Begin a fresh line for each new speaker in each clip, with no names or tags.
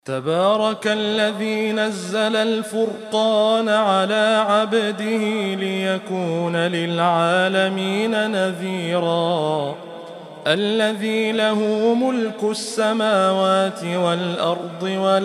تبارك الذي نزل الفرقان على عبده ليكون للعالمين نذيرا الذي له ملك السماوات والأرض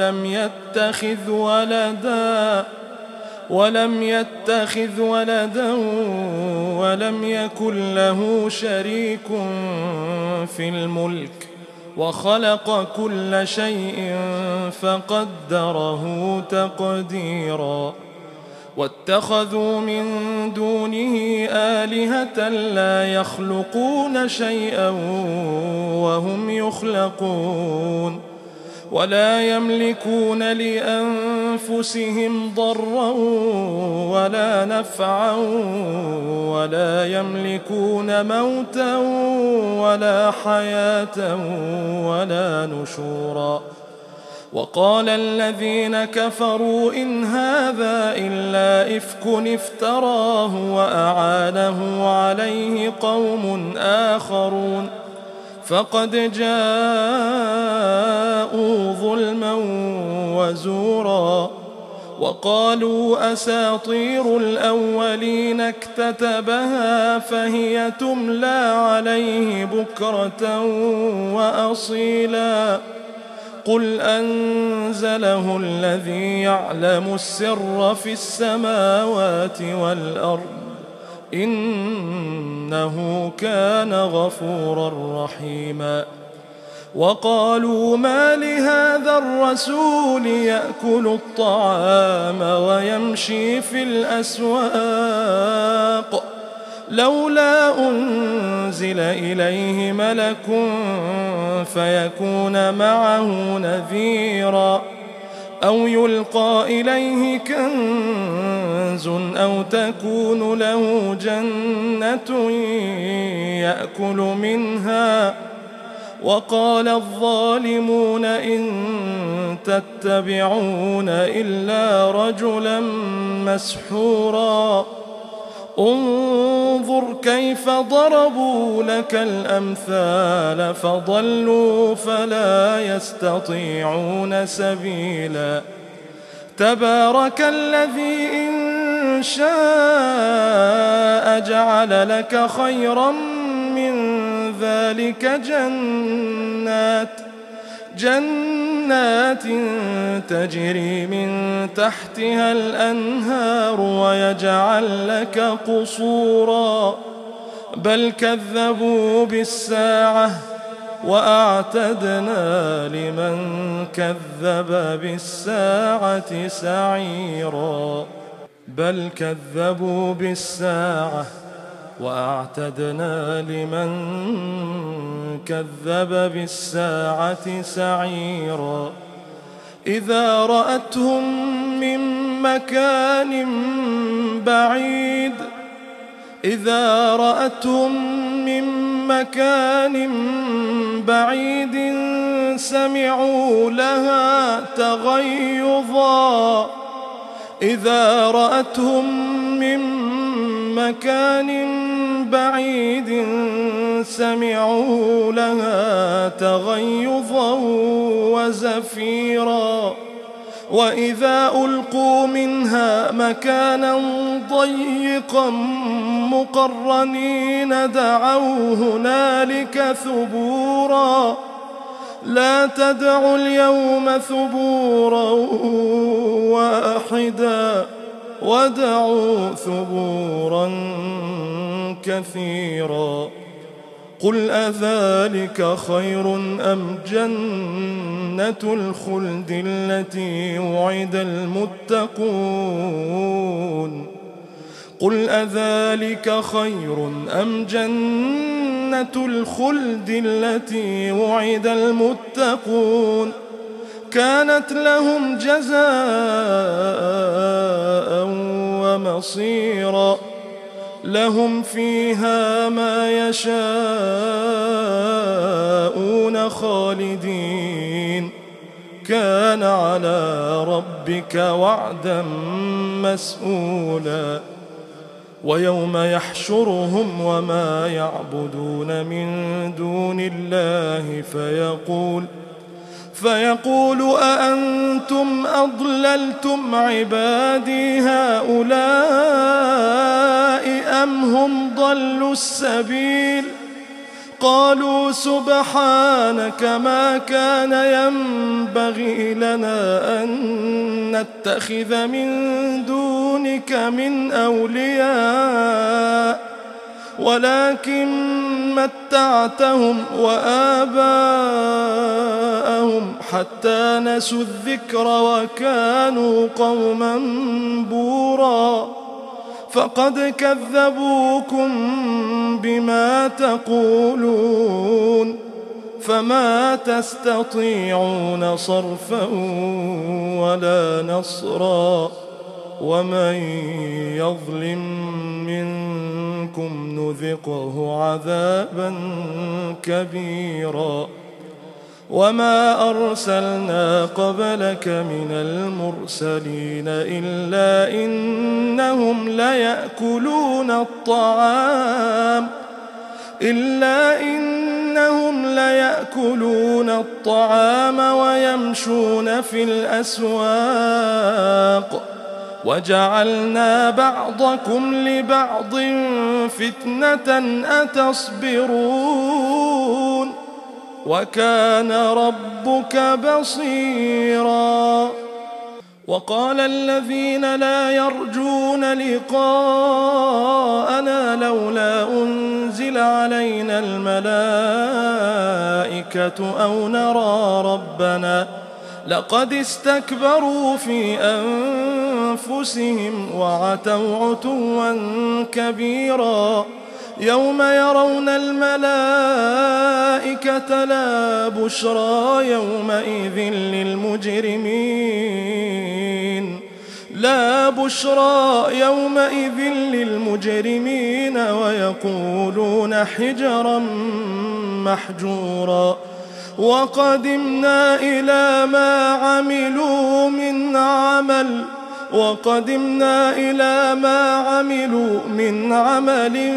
ولم يتخذ ولدا ولم يكن له شريك في الملك وخلق كل شيء فقدره تقديرا واتخذوا من دونه آلهة لا يخلقون شيئا وهم يخلقون ولا يملكون لأنفسهم ضرا ولا نفعا ولا يملكون موتا ولا حياة ولا نشورا وقال الذين كفروا إن هذا إلا إفك افتراه وأعانه عليه قوم آخرون فقد جاءوا ظلما وزورا وقالوا أساطير الأولين اكتتبها فهي تملى عليه بكرة وأصيلا قل أنزله الذي يعلم السر في السماوات والأرض إنه كان غفورا رحيما وقالوا ما لهذا الرسول يأكل الطعام ويمشي في الأسواق لولا أنزل إليه ملك فيكون معه نذيرا أو يلقى إليه كنز أو تكون له جنة يأكل منها وقال الظالمون إن تتبعون إلا رجلا مسحورا انظر كيف ضربوا لك الأمثال فضلوا فلا يستطيعون سبيلا تبارك الذي إن شاء جعل لك خيرا من ذلك جنات تجري من تحتها الأنهار ويجعل لك قصورا بل كذبوا بالساعة وأعتدنا لمن كذب بالساعة سعيرا بل كذبوا بالساعة وأعتدنا لمن كذب بالساعة سعيرا إذا رأتهم من مكان بعيد سمعوا لها تغيظا إذا رأتهم من مكان بعيد سمعوا لها تغيظا وزفيرا وإذا ألقوا منها مكانا ضيقا مقرنين دعوا هنالك ثبورا لا تدعوا اليوم ثبورا واحدا ودعوا ثبورا كثيرا قل أذلك خير أم جنة الخلد التي وعد المتقون قل أذلك خير أم جنة الخلد التي وعد المتقون كانت لهم جزاء ومصيرا لهم فيها ما يشاءون خالدين كان على ربك وعدا مسئولا ويوم يحشرهم وما يعبدون من دون الله فيقول أأنتم أضللتم عبادي هؤلاء أم هم ضلوا السبيل قالوا سبحانك ما كان ينبغي لنا أن نتخذ من دونك من أولياء ولكن متعتهم وآباءهم حتى نسوا الذكر وكانوا قوما بورا فقد كذبوكم بما تقولون فما تستطيعون صرفا ولا نصرا ومن يظلم منكم نذقه عذابا كبيرا وما أرسلنا قبلك من المرسلين إلا إنهم ليأكلون الطعام ويمشون في الأسواق وجعلنا بعضكم لبعض فتنة أتصبرون وكان ربك بصيرا وقال الذين لا يرجون لقاءنا لولا أنزل علينا الملائكة أو نرى ربنا لقد استكبروا في أنفسهم وعتوا عتوا كبيرا يوم يرون الملائكة لا بشرى يومئذ للمجرمين ويقولون حجرا محجورا وقدمنا إلى ما عملوا من عمل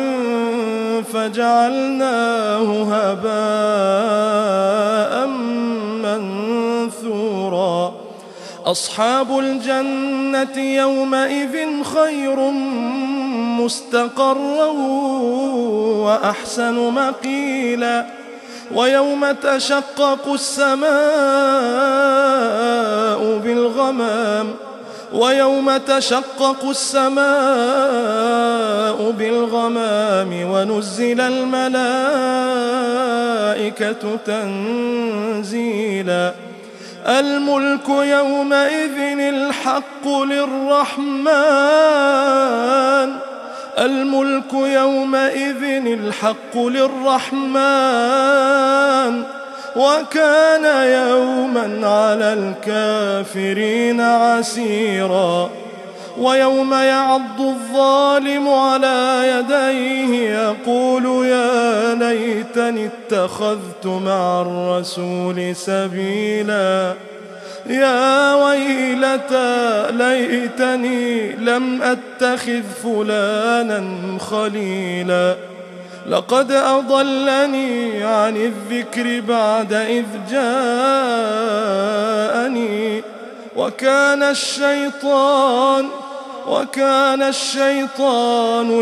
فجعلناه هباء منثورا أصحاب الجنة يومئذ خير مستقرا وأحسن مقيلا ويوم تشقق السماء بالغمام ونزل الملائكة تنزيلا الملك يومئذ الحق للرحمن وكان يوما على الكافرين عسيرا ويوم يعض الظالم على يديه يقول يا ليتني اتخذت مع الرسول سبيلا يا ويلتى ليتني لم أتخذ فلانا خليلا لقد أضلني عن الذكر بعد إذ جاءني وكان الشيطان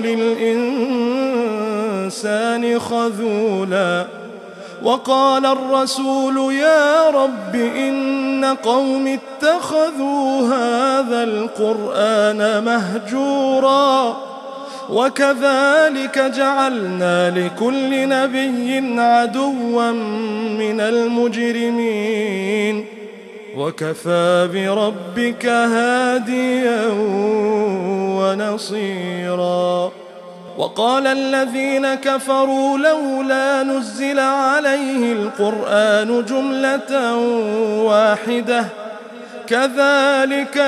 للإنسان خذولا وقال الرسول يا رب إن قوم اتخذوا هذا القرآن مهجورا وكذلك جعلنا لكل نبي عدوا من المجرمين وكفى بربك هاديا ونصيرا وقال الذين كفروا لولا نزل عليه القرآن جملة واحدة كذلك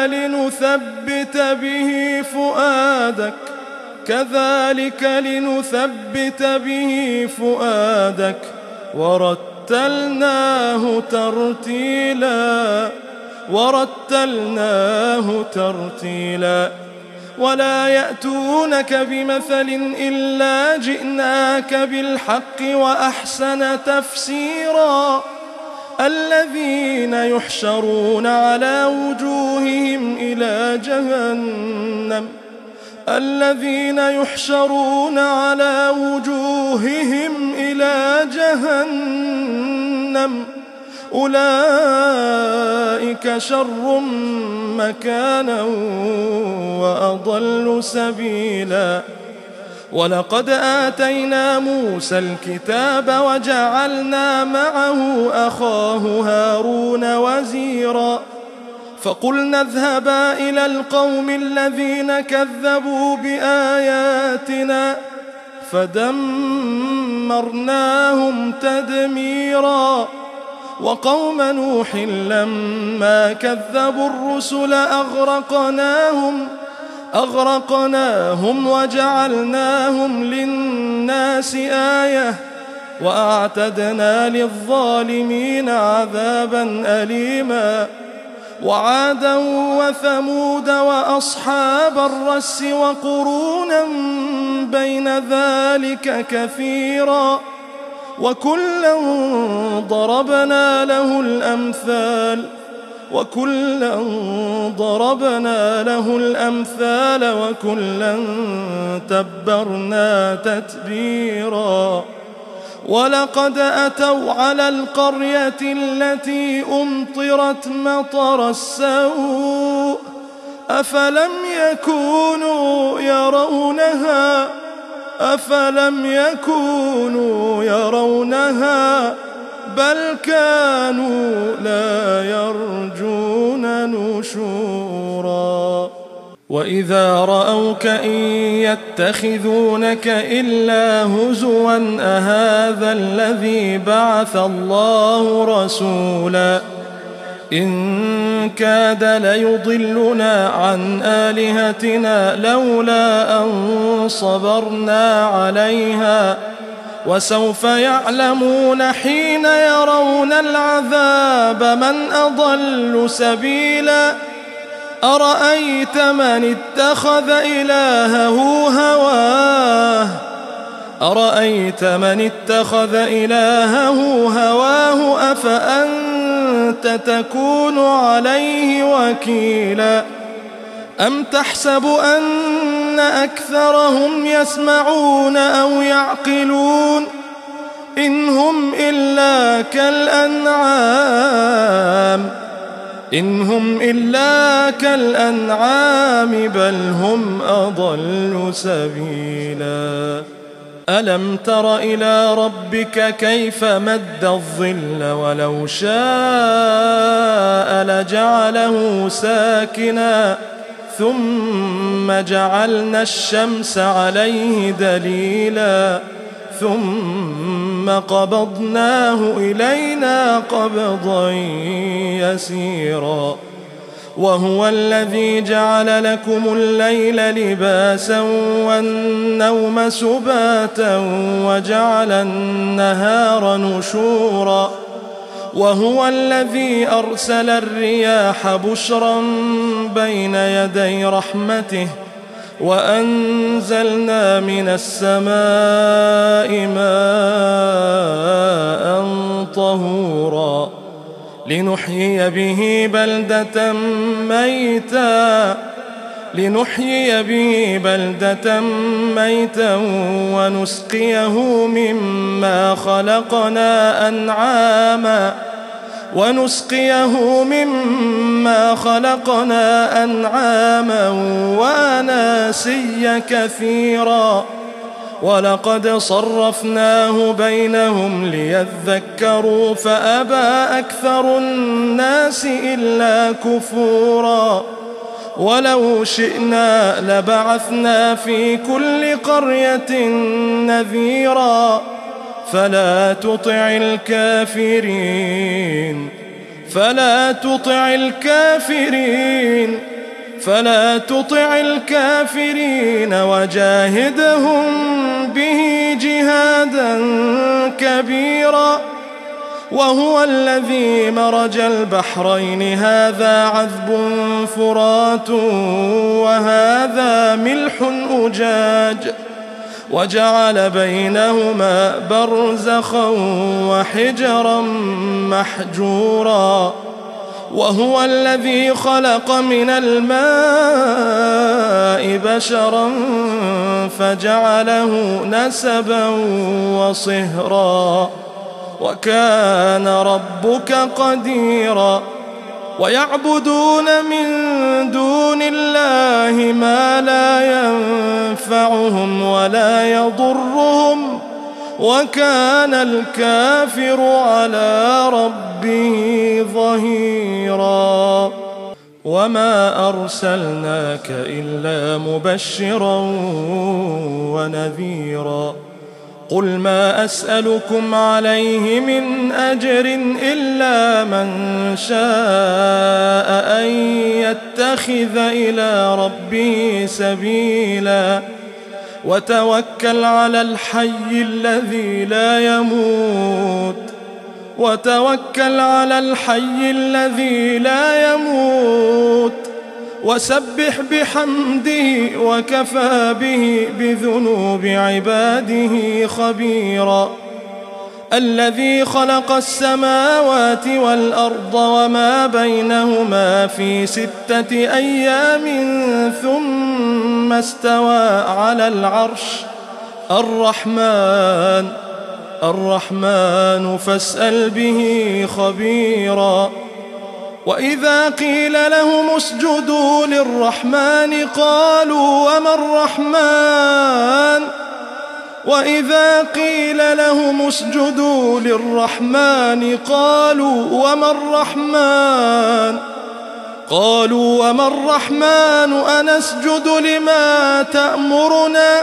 لنثبت به فؤادك ورتلناه ترتيلا ولا يأتونك بمثل إلا جئناك بالحق وأحسن تفسيرا الذين يحشرون على وجوههم إلى جهنم أولئك شر مكانا وأضل سبيلا. ولقد آتينا موسى الكتاب وجعلنا معه أخاه هارون وزيرا فقلنا اذهبا إلى القوم الذين كذبوا بآياتنا فدمرناهم تدميرا. وقوم نوح لما كذبوا الرسل أغرقناهم وجعلناهم للناس آية وأعتدنا للظالمين عذابا أليما. وعادا وثمود وأصحاب الرس وقرونا بين ذلك كثيرا وكلا ضربنا له الأمثال وكلا تبرنا تتبيرا. ولقد أتوا على القرية التي أمطرت مطر السوء أفلم يكونوا يرونها بل كانوا لا يرجون نشورا. وإذا رأوك إن يتخذونك إلا هزوا أهذا الذي بعث الله رسولا إن كاد ليضلنا عن آلهتنا لولا أن صبرنا عليها وسوف يعلمون حين يرون العذاب من أضل سبيلا. أرأيت من اتخذ إلهه هواه أفأنت تكون عليه وكيلا. أم تحسب أن أكثرهم يسمعون أو يعقلون إن هم إلا كالأنعام بل هم أضل سبيلا. ألم تر إلى ربك كيف مد الظل ولو شاء لجعله ساكنا ثم جعلنا الشمس عليه دليلا ثم قبضناه إلينا قبضا يسيرا. وهو الذي جعل لكم الليل لباسا والنوم سباتا وجعل النهار نشورا. وهو الذي أرسل الرياح بشرا بين يدي رحمته وأنزلنا من السماء ماء طهورا لنحيي به بلدة ميتا ونسقيه مما خلقنا أنعاما وأناسيا كثيرا. ولقد صرفناه بينهم ليذكروا فأبى أكثر الناس إلا كفورا. ولو شئنا لبعثنا في كل قرية نذيرا فلا تطع الكافرين وجاهدهم به جهادا كبيرا. وهو الذي مرج البحرين هذا عذب فرات وهذا ملح أجاج وجعل بينهما برزخا وحجرا محجورا وهو الذي خلق من الماء بشرا فجعله نسبا وصهرا وكان ربك قديرا ويعبدون من دون الله ما لا ينفعهم ولا يضرهم وكان الكافر على ربه ظهيرا وما أرسلناك إلا مبشرا ونذيرا قل ما أسألكم عليه من أجر إلا من شاء أن يتخذ إلى ربه سبيلا وتوكل على الحي الذي لا يموت وسبح بحمده وكفى به بذنوب عباده خبيرا الذي خلق السماوات والأرض وما بينهما في 6 أيام ثم استوى على العرش الرحمن فاسأل به خبيرا وإذا قيل لهم اسجدوا للرحمن قالوا وما الرحمن أنسجد لما تأمرنا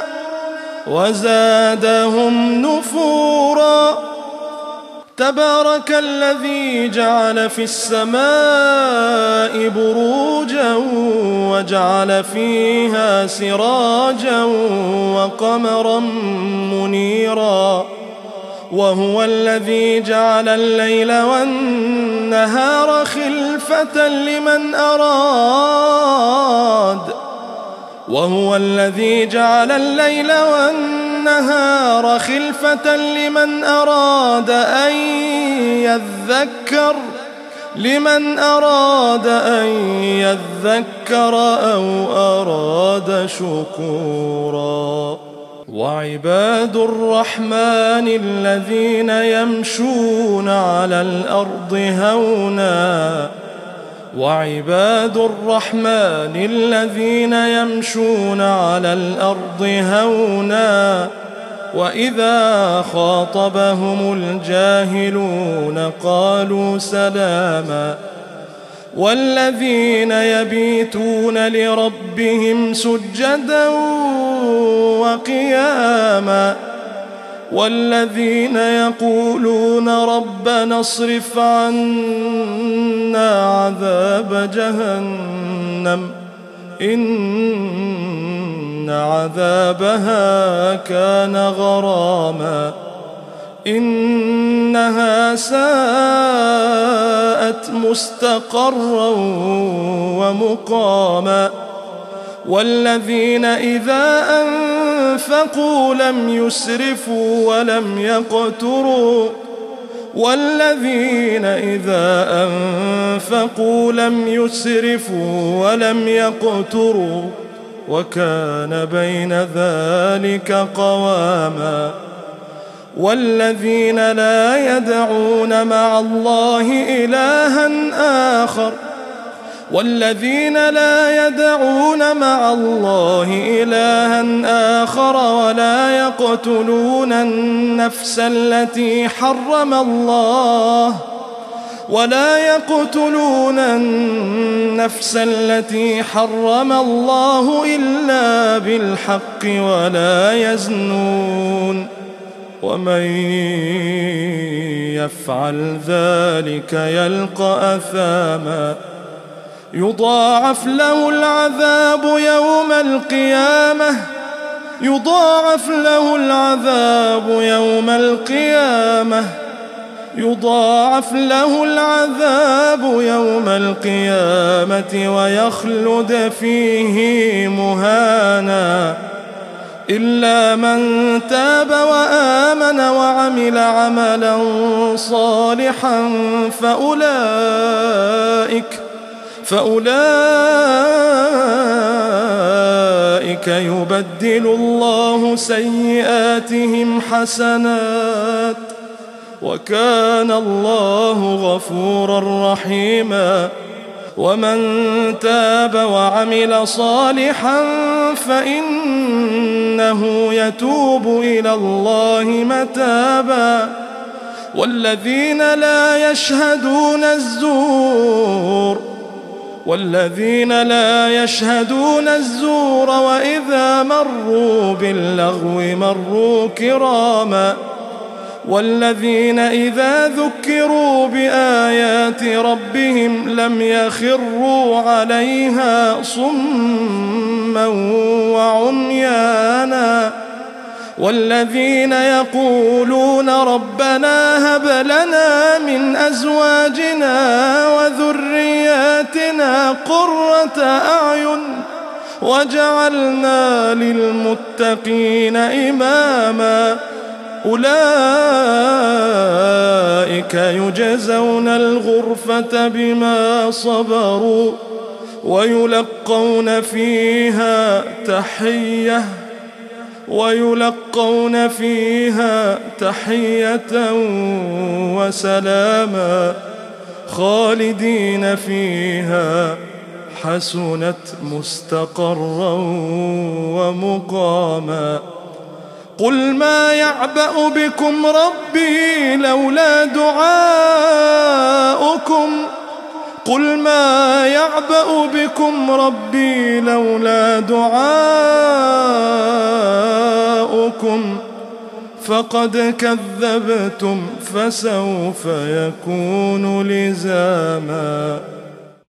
وزادهم نفورا تبارك الذي جعل في السماء بروجا وجعل فيها سراجا وقمرا منيرا وهو الذي جعل الليل والنهار خلفة لمن أراد أن يذكر أو أراد شكورا وعباد الرحمن الذين يمشون على الأرض هونا وإذا خاطبهم الجاهلون قالوا سلاما والذين يبيتون لربهم سجدا وقياما والذين يقولون ربنا اصرف عنا عذاب جهنم إن عذابها كان غراما إنها ساءت مستقرا ومقاما والذين إذا أنفقوا لم يسرفوا ولم يقتروا وكان بين ذلك قواما والذين لا يدعون مع الله إلها آخر ولا يقتلون النفس التي حرم الله إلا بالحق ولا يزنون ومن يفعل ذلك يلقى أثاما يضاعف له العذاب يوم القيامة ويخلد فيه مهانا إلا من تاب وآمن وعمل عملا صالحا فأولئك يبدل الله سيئاتهم حسنات وكان الله غفورا رحيما. ومن تاب وعمل صالحا فإنه يتوب إلى الله متابا. والذين لا يشهدون الزور وإذا مروا باللغو مروا كراما. والذين إذا ذكروا بآيات ربهم لم يخروا عليها صما وعميانا. والذين يقولون ربنا هب لنا من أزواجنا وذرياتنا قرة أعين واجعلنا للمتقين إماما. أولئك يجزون الغرفة بما صبروا ويلقون فيها تحية وسلاما خالدين فيها حسنت مستقرا ومقاما. قل ما يعبأ بكم ربي لولا دعاؤكم فقد كذبتم فسوف يكون لزاما.